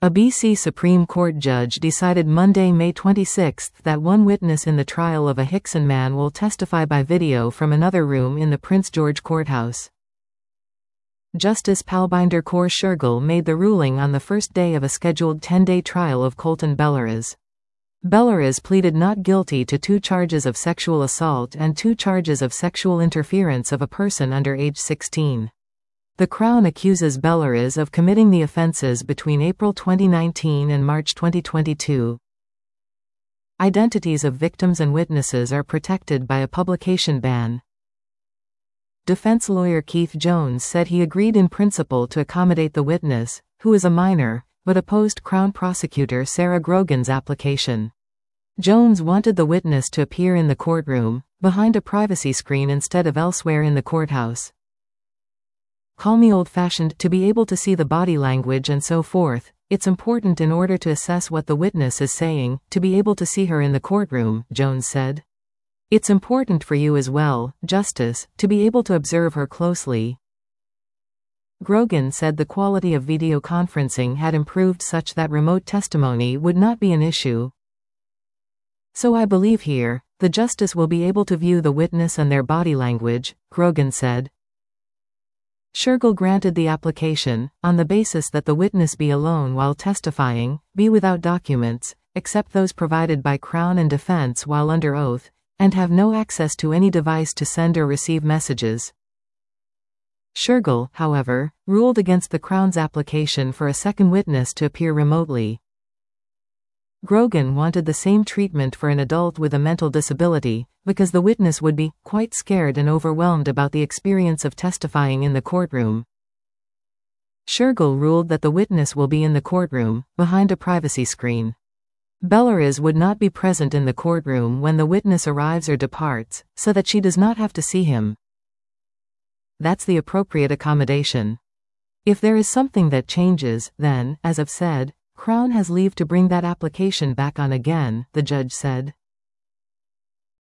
A BC Supreme Court judge decided Monday, May 26 that one witness in the trial of a Hickson man will testify by video from another room in the Prince George Courthouse. Justice Palbinder Kaur Shergill made the ruling on the first day of a scheduled 10-day trial of Colton Belarus. Belarus pleaded not guilty to 2 charges of sexual assault and 2 charges of sexual interference of a person under age 16. The Crown accuses Belarus of committing the offences between April 2019 and March 2022. Identities of victims and witnesses are protected by a publication ban. Defense lawyer Keith Jones said he agreed in principle to accommodate the witness, who is a minor, but opposed Crown prosecutor Sarah Grogan's application. Jones wanted the witness to appear in the courtroom, behind a privacy screen instead of elsewhere in the courthouse. Call me old-fashioned, to be able to see the body language and so forth. It's important in order to assess what the witness is saying, to be able to see her in the courtroom, Jones said. It's important for you as well, Justice, to be able to observe her closely. Grogan said the quality of video conferencing had improved such that remote testimony would not be an issue. So I believe here, the justice will be able to view the witness and their body language, Grogan said. Shergill granted the application, on the basis that the witness be alone while testifying, be without documents, except those provided by Crown and Defense while under oath, and have no access to any device to send or receive messages. Shergill, however, ruled against the Crown's application for a second witness to appear remotely. Grogan wanted the same treatment for an adult with a mental disability, because the witness would be quite scared and overwhelmed about the experience of testifying in the courtroom. Shergill ruled that the witness will be in the courtroom, behind a privacy screen. Belarus would not be present in the courtroom when the witness arrives or departs, so that she does not have to see him. That's the appropriate accommodation. If there is something that changes, then, as I've said, Crown has leave to bring that application back on again, the judge said.